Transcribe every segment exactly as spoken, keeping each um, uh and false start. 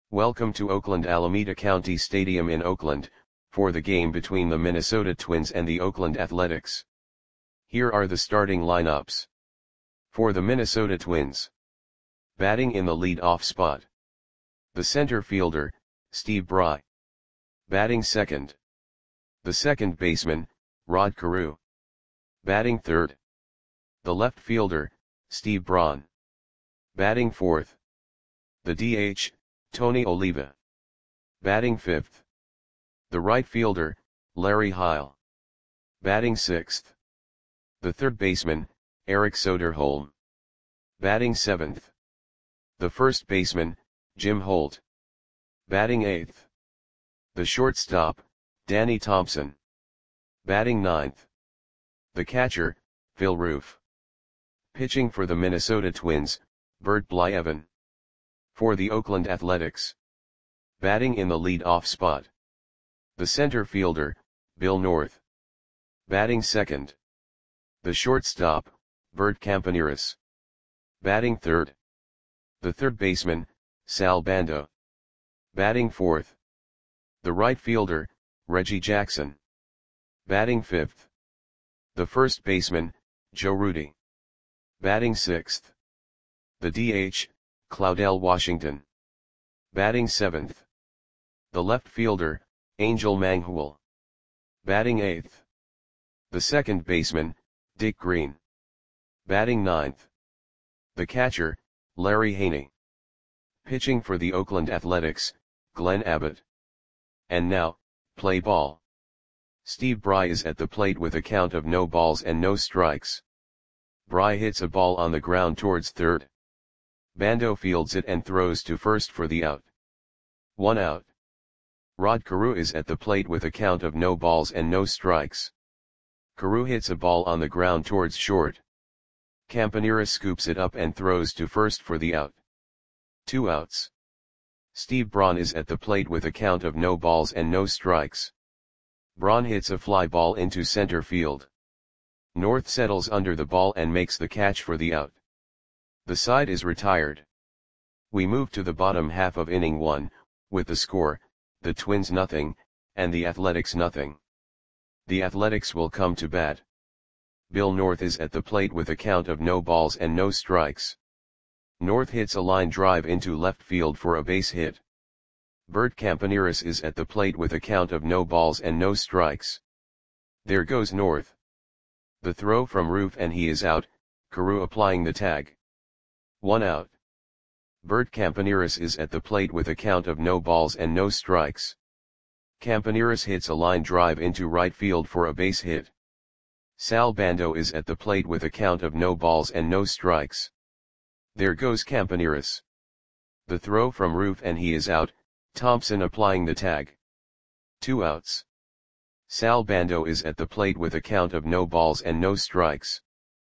Welcome to Oakland Alameda County Stadium in Oakland, for the game between the Minnesota Twins and the Oakland Athletics. Here are the starting lineups. For the Minnesota Twins. Batting in the lead-off spot. The center fielder, Steve Bry. Batting second. The second baseman, Rod Carew. Batting third. The left fielder, Steve Braun. Batting fourth. The D H, Tony Oliva. Batting fifth. The right fielder, Larry Heil. Batting sixth. The third baseman, Eric Soderholm. Batting seventh. The first baseman, Jim Holt. Batting eighth. The shortstop, Danny Thompson. Batting ninth. The catcher, Phil Roof. Pitching for the Minnesota Twins, Bert Blyleven. For the Oakland Athletics. Batting in the lead-off spot. The center fielder, Bill North. Batting second. The shortstop, Bert Campaneris. Batting third. The third baseman, Sal Bando. Batting fourth. The right fielder, Reggie Jackson. Batting fifth. The first baseman, Joe Rudi. Batting sixth. The D H, Claudell Washington. Batting seventh. The left fielder, Angel Manghul. Batting eighth. The second baseman, Dick Green. Batting ninth. The catcher, Larry Haney. Pitching for the Oakland Athletics, Glenn Abbott. And now, play ball. Steve Bry is at the plate with a count of no balls and no strikes. Bry hits a ball on the ground towards third. Bando fields it and throws to first for the out. One out. Rod Carew is at the plate with a count of no balls and no strikes. Carew hits a ball on the ground towards short. Campaneris scoops it up and throws to first for the out. Two outs. Steve Braun is at the plate with a count of no balls and no strikes. Braun hits a fly ball into center field. North settles under the ball and makes the catch for the out. The side is retired. We move to the bottom half of inning one, with the score, the Twins nothing, and the Athletics nothing. The Athletics will come to bat. Bill North is at the plate with a count of no balls and no strikes. North hits a line drive into left field for a base hit. Bert Campaneris is at the plate with a count of no balls and no strikes. There goes North. The throw from Roof and he is out, Carew applying the tag. One out. Bert Campaneris is at the plate with a count of no balls and no strikes. Campaneris hits a line drive into right field for a base hit. Sal Bando is at the plate with a count of no balls and no strikes. There goes Campaneris. The throw from Roof and he is out, Thompson applying the tag. Two outs. Sal Bando is at the plate with a count of no balls and no strikes.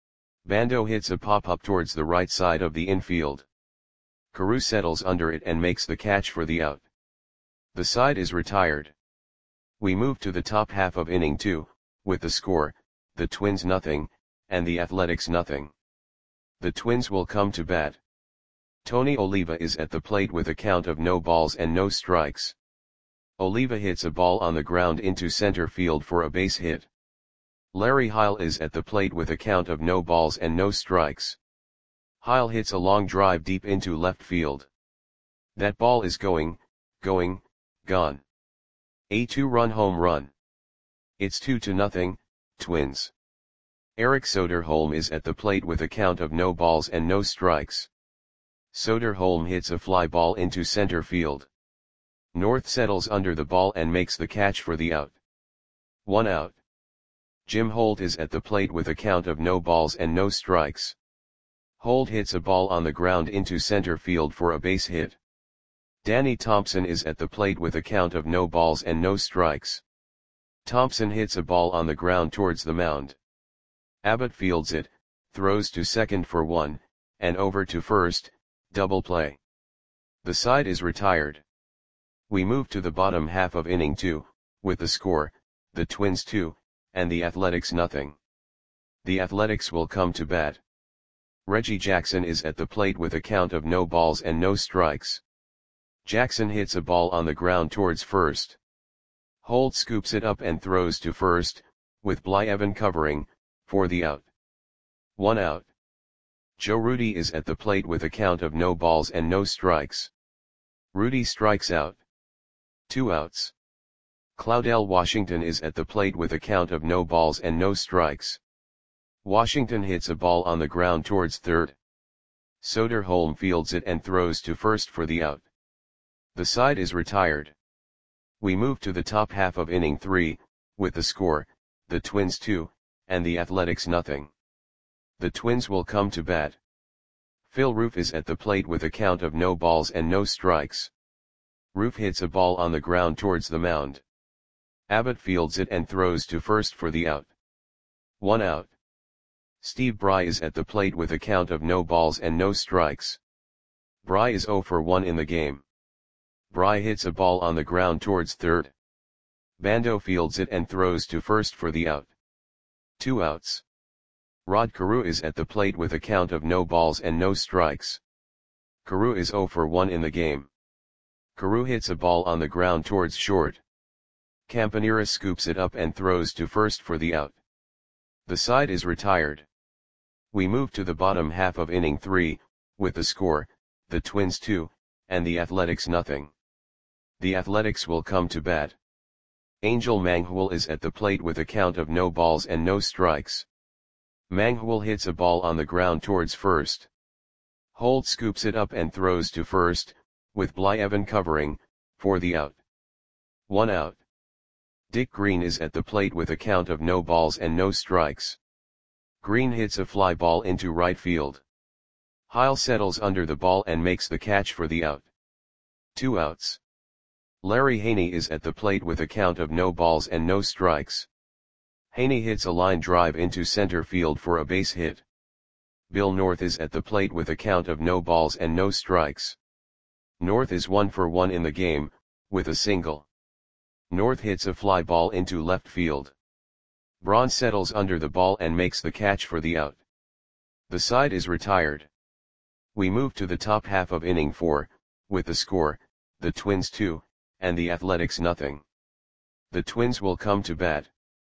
Bando hits a pop-up towards the right side of the infield. Carew settles under it and makes the catch for the out. The side is retired. We move to the top half of inning two, with the score, the Twins nothing, and the Athletics nothing. The Twins will come to bat. Tony Oliva is at the plate with a count of no balls and no strikes. Oliva hits a ball on the ground into center field for a base hit. Larry Heil is at the plate with a count of no balls and no strikes. Heil hits a long drive deep into left field. That ball is going, going, gone. A two-run home run. It's two to nothing, Twins. Eric Soderholm is at the plate with a count of no balls and no strikes. Soderholm hits a fly ball into center field. North settles under the ball and makes the catch for the out. One out. Jim Holt is at the plate with a count of no balls and no strikes. Holt hits a ball on the ground into center field for a base hit. Danny Thompson is at the plate with a count of no balls and no strikes. Thompson hits a ball on the ground towards the mound. Abbott fields it, throws to second for one, and over to first, double play. The side is retired. We move to the bottom half of inning two, with the score, the Twins two, and the Athletics nothing. The Athletics will come to bat. Reggie Jackson is at the plate with a count of no balls and no strikes. Jackson hits a ball on the ground towards first. Holt scoops it up and throws to first, with Blyevin covering, for the out. One out. Joe Rudi is at the plate with a count of no balls and no strikes. Rudi strikes out. Two outs. Claudell Washington is at the plate with a count of no balls and no strikes. Washington hits a ball on the ground towards third. Soderholm fields it and throws to first for the out. The side is retired. We move to the top half of inning three, with the score, the Twins two, and the Athletics nothing. The Twins will come to bat. Phil Roof is at the plate with a count of no balls and no strikes. Roof hits a ball on the ground towards the mound. Abbott fields it and throws to first for the out. One out. Steve Bry is at the plate with a count of no balls and no strikes. Bry is oh for one in the game. Bry hits a ball on the ground towards third. Bando fields it and throws to first for the out. Two outs. Rod Carew is at the plate with a count of no balls and no strikes. Carew is oh for one in the game. Carew hits a ball on the ground towards short. Campaneris scoops it up and throws to first for the out. The side is retired. We move to the bottom half of inning three, with the score, the Twins two, and the Athletics nothing. The Athletics will come to bat. Angel Manghwal is at the plate with a count of no balls and no strikes. Manghwal hits a ball on the ground towards first. Holt scoops it up and throws to first, with Blyevin covering, for the out. One out. Dick Green is at the plate with a count of no balls and no strikes. Green hits a fly ball into right field. Heil settles under the ball and makes the catch for the out. Two outs. Larry Haney is at the plate with a count of no balls and no strikes. Haney hits a line drive into center field for a base hit. Bill North is at the plate with a count of no balls and no strikes. North is one for one in the game, with a single. North hits a fly ball into left field. Braun settles under the ball and makes the catch for the out. The side is retired. We move to the top half of inning four, with the score, the Twins two, and the Athletics nothing. The Twins will come to bat.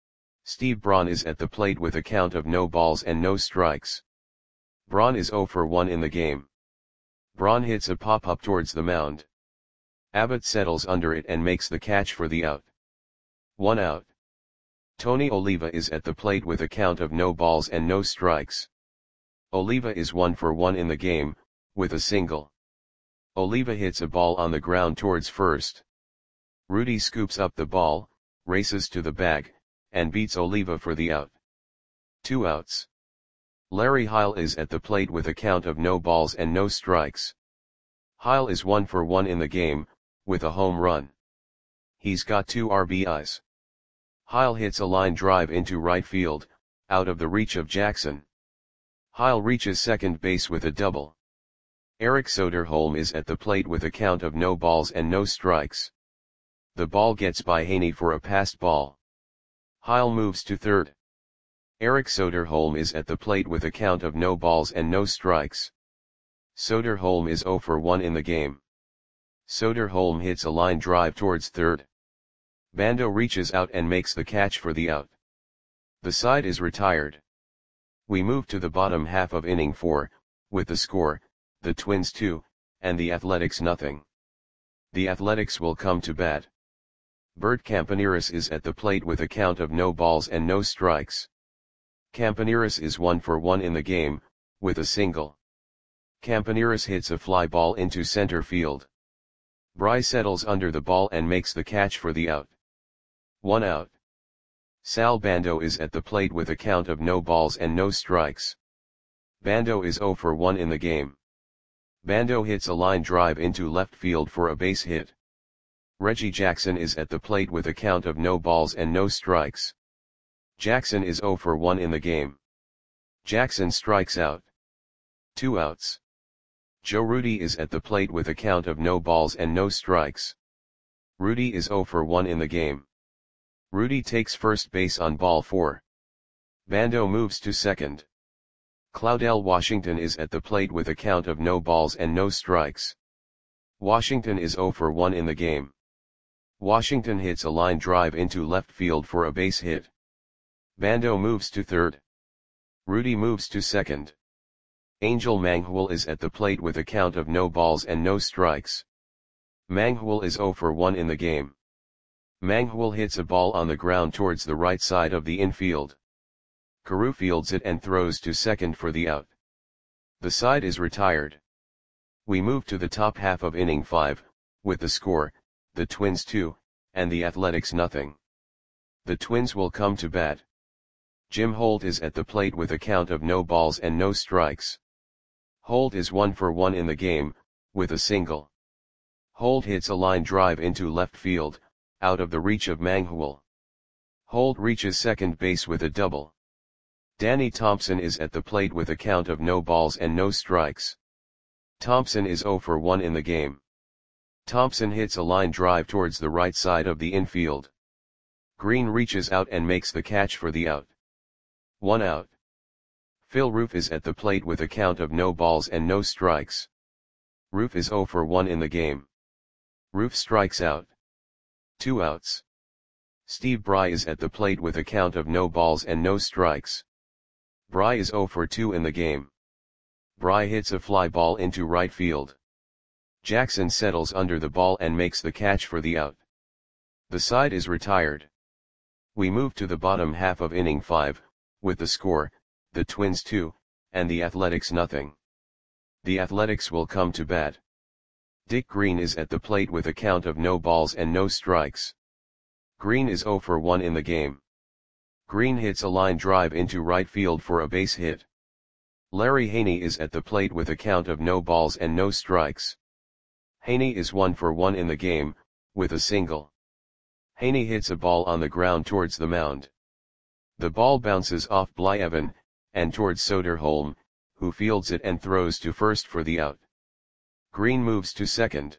Steve Braun is at the plate with a count of no balls and no strikes. Braun is oh for one in the game. Braun hits a pop-up towards the mound. Abbott settles under it and makes the catch for the out. One out. Tony Oliva is at the plate with a count of no balls and no strikes. Oliva is one for one in the game, with a single. Oliva hits a ball on the ground towards first. Rudi scoops up the ball, races to the bag, and beats Oliva for the out. Two outs. Larry Heil is at the plate with a count of no balls and no strikes. Heil is one for one in the game, with a home run. He's got two R B Is. Heil hits a line drive into right field, out of the reach of Jackson. Heil reaches second base with a double. Eric Soderholm is at the plate with a count of no balls and no strikes. The ball gets by Haney for a passed ball. Heil moves to third. Eric Soderholm is at the plate with a count of no balls and no strikes. Soderholm is oh for one in the game. Soderholm hits a line drive towards third. Bando reaches out and makes the catch for the out. The side is retired. We move to the bottom half of inning four, with the score, the Twins two, and the Athletics nothing. The Athletics will come to bat. Bert Campaneris is at the plate with a count of no balls and no strikes. Campaneris is one for one in the game, with a single. Campaneris hits a fly ball into center field. Bry settles under the ball and makes the catch for the out. One out. Sal Bando is at the plate with a count of no balls and no strikes. Bando is oh for one in the game. Bando hits a line drive into left field for a base hit. Reggie Jackson is at the plate with a count of no balls and no strikes. Jackson is oh for one in the game. Jackson strikes out. Two outs. Joe Rudi is at the plate with a count of no balls and no strikes. Rudi is oh for one in the game. Rudi takes first base on ball four. Bando moves to second. Claudell Washington is at the plate with a count of no balls and no strikes. Washington is zero for one in the game. Washington hits a line drive into left field for a base hit. Bando moves to third. Rudy moves to second. Angel Manghul is at the plate with a count of no balls and no strikes. Manghul is zero for one in the game. Manghul hits a ball on the ground towards the right side of the infield. Carew fields it and throws to second for the out. The side is retired. We move to the top half of inning five, with the score, the Twins two, and the Athletics nothing. The Twins will come to bat. Jim Holt is at the plate with a count of no balls and no strikes. Holt is one for one in the game, with a single. Holt hits a line drive into left field, out of the reach of Manghul. Holt reaches second base with a double. Danny Thompson is at the plate with a count of no balls and no strikes. Thompson is zero for one in the game. Thompson hits a line drive towards the right side of the infield. Green reaches out and makes the catch for the out. One out. Phil Roof is at the plate with a count of no balls and no strikes. Roof is zero for one in the game. Roof strikes out. Two outs. Steve Bry is at the plate with a count of no balls and no strikes. Bry is zero for two in the game. Bry hits a fly ball into right field. Jackson settles under the ball and makes the catch for the out. The side is retired. We move to the bottom half of inning five, with the score, the Twins two, and the Athletics nothing. The Athletics will come to bat. Dick Green is at the plate with a count of no balls and no strikes. Green is zero for one in the game. Green hits a line drive into right field for a base hit. Larry Haney is at the plate with a count of no balls and no strikes. Haney is one for one in the game, with a single. Haney hits a ball on the ground towards the mound. The ball bounces off Blyevin, and towards Soderholm, who fields it and throws to first for the out. Green moves to second.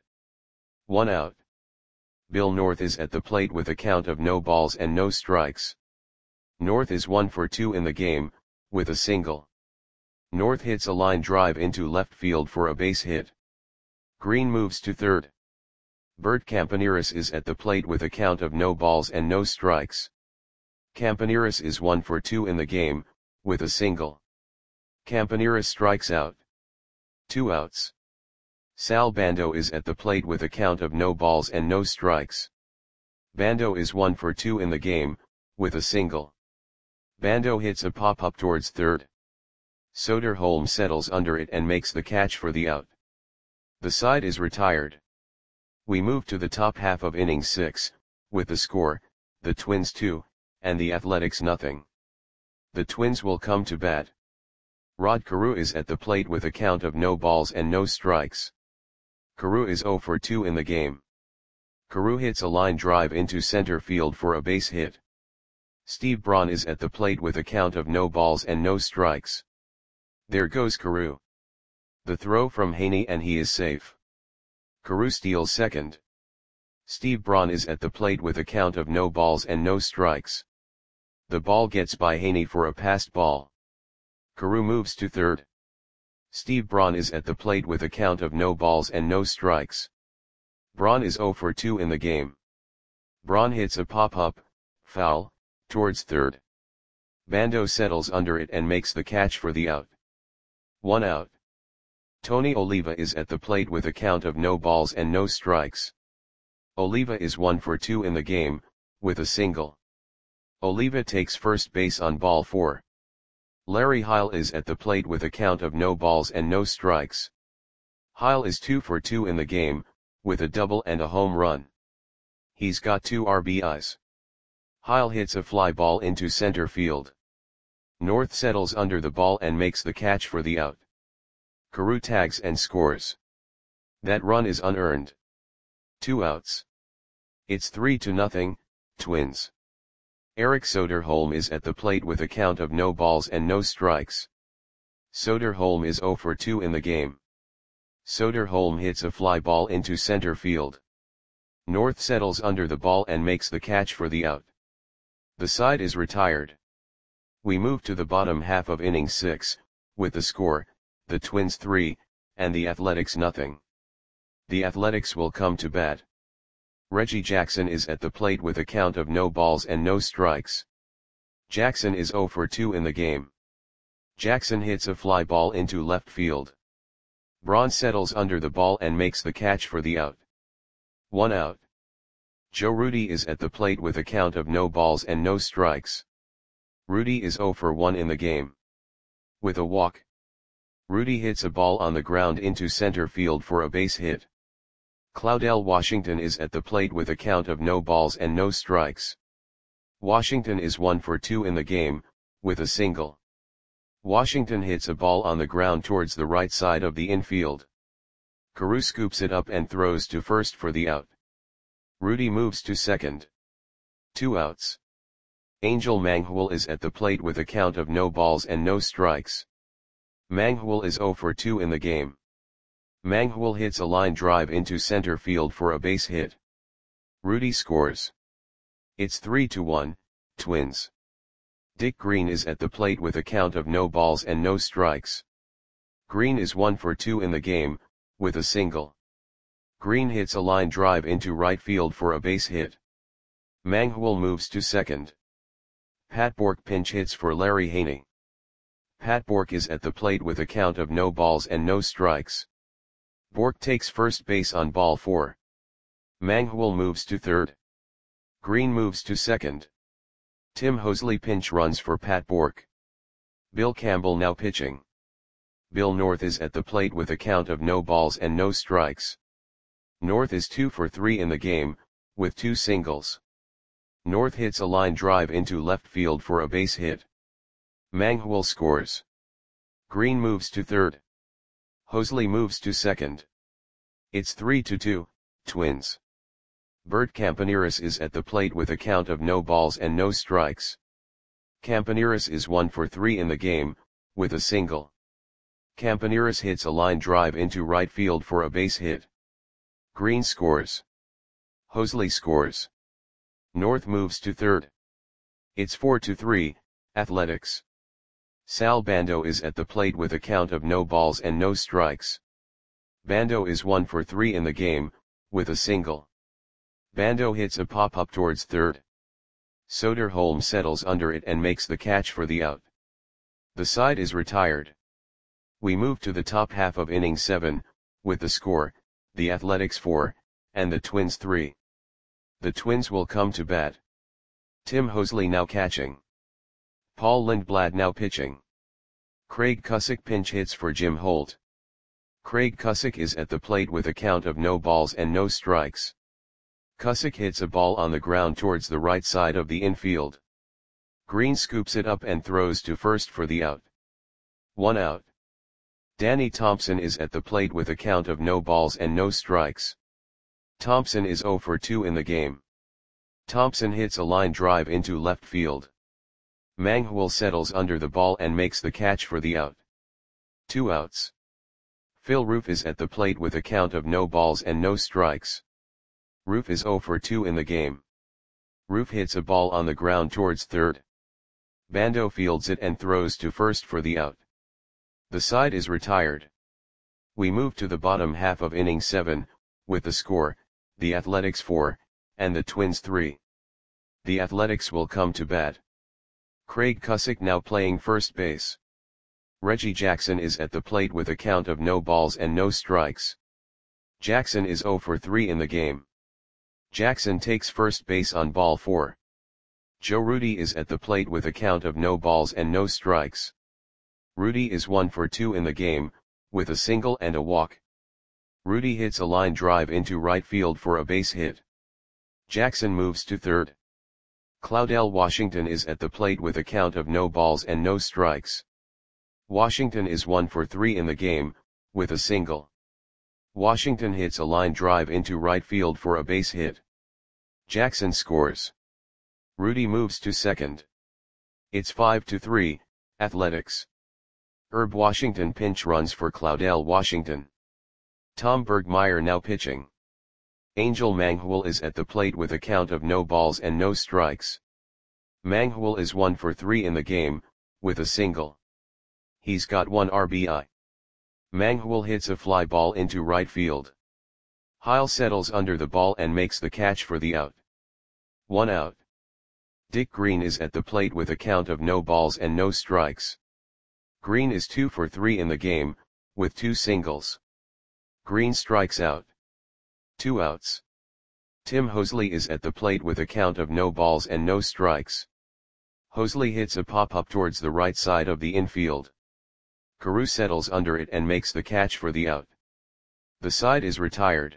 One out. Bill North is at the plate with a count of no balls and no strikes. North is one for two in the game, with a single. North hits a line drive into left field for a base hit. Green moves to third. Bert Campaneris is at the plate with a count of no balls and no strikes. Campaneris is one for two in the game, with a single. Campaneris strikes out. Two outs. Sal Bando is at the plate with a count of no balls and no strikes. Bando is one for two in the game, with a single. Bando hits a pop-up towards third. Soderholm settles under it and makes the catch for the out. The side is retired. We move to the top half of inning six, with the score, the Twins two, and the Athletics nothing. The Twins will come to bat. Rod Carew is at the plate with a count of no balls and no strikes. Carew is zero for two in the game. Carew hits a line drive into center field for a base hit. Steve Braun is at the plate with a count of no balls and no strikes. There goes Carew. The throw from Haney and he is safe. Carew steals second. Steve Braun is at the plate with a count of no balls and no strikes. The ball gets by Haney for a passed ball. Carew moves to third. Steve Braun is at the plate with a count of no balls and no strikes. Braun is zero for two in the game. Braun hits a pop-up, foul, towards third. Bando settles under it and makes the catch for the out. One out. Tony Oliva is at the plate with a count of no balls and no strikes. Oliva is one for two in the game, with a single. Oliva takes first base on ball four. Larry Heil is at the plate with a count of no balls and no strikes. Heil is two for two in the game, with a double and a home run. He's got two R B Is. Heil hits a fly ball into center field. North settles under the ball and makes the catch for the out. Carew tags and scores. That run is unearned. Two outs. It's three to nothing, Twins. Eric Soderholm is at the plate with a count of no balls and no strikes. Soderholm is zero for two in the game. Soderholm hits a fly ball into center field. North settles under the ball and makes the catch for the out. The side is retired. We move to the bottom half of inning six, with the score, the Twins three, and the Athletics nothing. The Athletics will come to bat. Reggie Jackson is at the plate with a count of no balls and no strikes. Jackson is zero for two in the game. Jackson hits a fly ball into left field. Braun settles under the ball and makes the catch for the out. One out. Joe Rudi is at the plate with a count of no balls and no strikes. Rudi is zero for one in the game. With a walk, Rudi hits a ball on the ground into center field for a base hit. Claudell Washington is at the plate with a count of no balls and no strikes. Washington is one for two in the game, with a single. Washington hits a ball on the ground towards the right side of the infield. Carew scoops it up and throws to first for the out. Rudi moves to second. Two outs. Angel Manghwal is at the plate with a count of no balls and no strikes. Manghwal is zero for two in the game. Manghwal hits a line drive into center field for a base hit. Rudi scores. It's three to one, Twins. Dick Green is at the plate with a count of no balls and no strikes. Green is one for two in the game, with a single. Green hits a line drive into right field for a base hit. Manghwal moves to second. Pat Bourque pinch hits for Larry Haney. Pat Bourque is at the plate with a count of no balls and no strikes. Bourque takes first base on ball four. Manghwal moves to third. Green moves to second. Tim Hosley pinch runs for Pat Bourque. Bill Campbell now pitching. Bill North is at the plate with a count of no balls and no strikes. North is two for three in the game, with two singles. North hits a line drive into left field for a base hit. Manghwal scores. Green moves to third. Hosley moves to second. It's three to two, Twins. Bert Campaneris is at the plate with a count of no balls and no strikes. Campaneris is one for three in the game, with a single. Campaneris hits a line drive into right field for a base hit. Green scores. Hosley scores. North moves to third. It's four to three, Athletics. Sal Bando is at the plate with a count of no balls and no strikes. Bando is one for three in the game, with a single. Bando hits a pop-up towards third. Soderholm settles under it and makes the catch for the out. The side is retired. We move to the top half of inning seven, with the score, the Athletics four, and the Twins three. The Twins will come to bat. Tim Hosley now catching. Paul Lindblad now pitching. Craig Cusick pinch hits for Jim Holt. Craig Cusick is at the plate with a count of no balls and no strikes. Cusick hits a ball on the ground towards the right side of the infield. Green scoops it up and throws to first for the out. One out. Danny Thompson is at the plate with a count of no balls and no strikes. Thompson is zero for two in the game. Thompson hits a line drive into left field. Manghwal settles under the ball and makes the catch for the out. Two outs. Phil Roof is at the plate with a count of no balls and no strikes. Roof is zero for two in the game. Roof hits a ball on the ground towards third. Bando fields it and throws to first for the out. The side is retired. We move to the bottom half of inning seven, with the score, the Athletics four, and the Twins three. The Athletics will come to bat. Craig Cusick now playing first base. Reggie Jackson is at the plate with a count of no balls and no strikes. Jackson is zero for three in the game. Jackson takes first base on ball four. Joe Rudi is at the plate with a count of no balls and no strikes. Rudi is one for two in the game, with a single and a walk. Rudi hits a line drive into right field for a base hit. Jackson moves to third. Claudell Washington is at the plate with a count of no balls and no strikes. Washington is one for three in the game, with a single. Washington hits a line drive into right field for a base hit. Jackson scores. Rudi moves to second. It's five to three, Athletics. Herb Washington pinch runs for Claudell Washington. Tom Bergmeyer now pitching. Angel Manghwal is at the plate with a count of no balls and no strikes. Manghwal is one for three in the game, with a single. He's got one R B I. Manghwal hits a fly ball into right field. Heil settles under the ball and makes the catch for the out. One out. Dick Green is at the plate with a count of no balls and no strikes. Green is two for three in the game, with two singles. Green strikes out. Two outs. Tim Hosley is at the plate with a count of no balls and no strikes. Hosley hits a pop-up towards the right side of the infield. Carew settles under it and makes the catch for the out. The side is retired.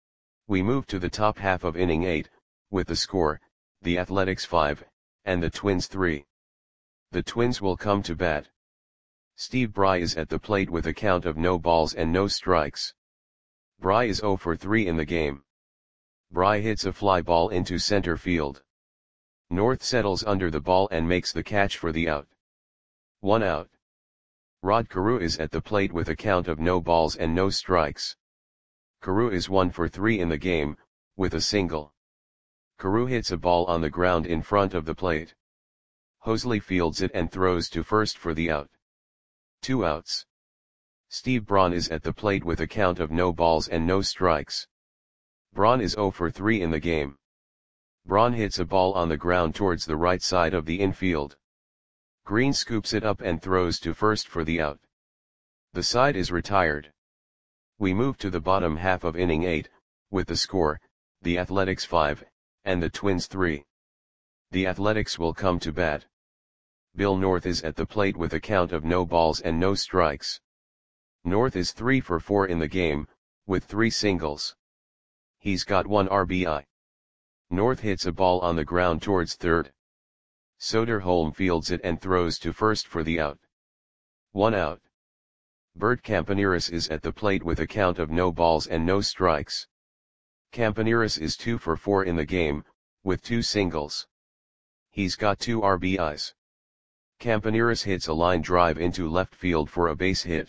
We move to the top half of inning eight, with the score, the Athletics five, and the Twins three. The Twins will come to bat. Steve Bry is at the plate with a count of no balls and no strikes. Bry is zero for three in the game. Bry hits a fly ball into center field. North settles under the ball and makes the catch for the out. One out. Rod Carew is at the plate with a count of no balls and no strikes. Carew is one for three in the game, with a single. Carew hits a ball on the ground in front of the plate. Hosley fields it and throws to first for the out. Two outs. Steve Braun is at the plate with a count of no balls and no strikes. Braun is zero for three in the game. Braun hits a ball on the ground towards the right side of the infield. Green scoops it up and throws to first for the out. The side is retired. We move to the bottom half of inning eight, with the score, the Athletics five, and the Twins three. The Athletics will come to bat. Bill North is at the plate with a count of no balls and no strikes. North is three for four in the game, with three singles. He's got one R B I. North hits a ball on the ground towards third. Soderholm fields it and throws to first for the out. One out. Bert Campaneris is at the plate with a count of no balls and no strikes. Campaneris is two for four in the game, with two singles. He's got two R B Is. Campaneris hits a line drive into left field for a base hit.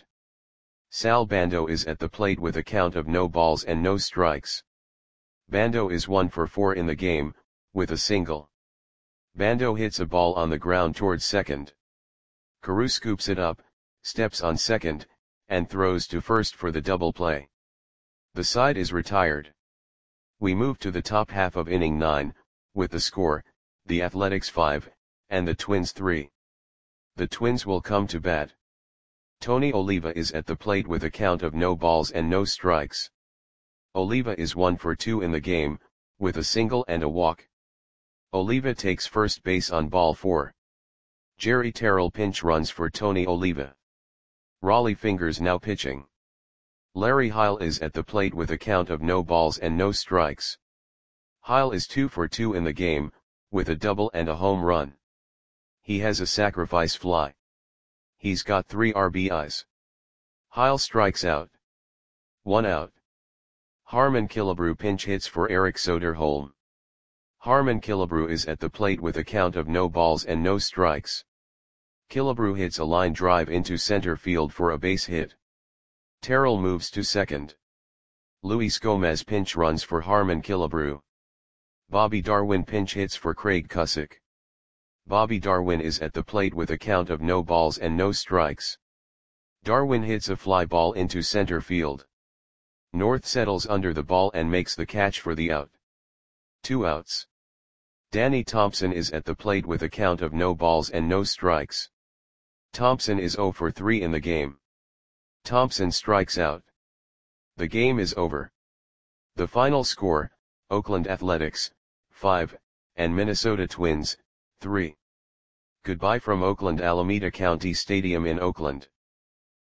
Sal Bando is at the plate with a count of no balls and no strikes. Bando is one for four in the game, with a single. Bando hits a ball on the ground towards second. Carew scoops it up, steps on second, and throws to first for the double play. The side is retired. We move to the top half of inning nine, with the score, the Athletics five, and the Twins three. The Twins will come to bat. Tony Oliva is at the plate with a count of no balls and no strikes. Oliva is one for two in the game, with a single and a walk. Oliva takes first base on ball four. Jerry Terrell pinch runs for Tony Oliva. Raleigh Fingers now pitching. Larry Heil is at the plate with a count of no balls and no strikes. Heil is two for two in the game, with a double and a home run. He has a sacrifice fly. He's got three R B Is. Heil strikes out. One out. Harmon Killebrew pinch hits for Eric Soderholm. Harmon Killebrew is at the plate with a count of no balls and no strikes. Killebrew hits a line drive into center field for a base hit. Terrell moves to second. Luis Gomez pinch runs for Harmon Killebrew. Bobby Darwin pinch hits for Craig Cusick. Bobby Darwin is at the plate with a count of no balls and no strikes. Darwin hits a fly ball into center field. North settles under the ball and makes the catch for the out. Two outs. Danny Thompson is at the plate with a count of no balls and no strikes. Thompson is zero for three in the game. Thompson strikes out. The game is over. The final score, Oakland Athletics, five, and Minnesota Twins, three. Goodbye from Oakland Alameda County Stadium in Oakland.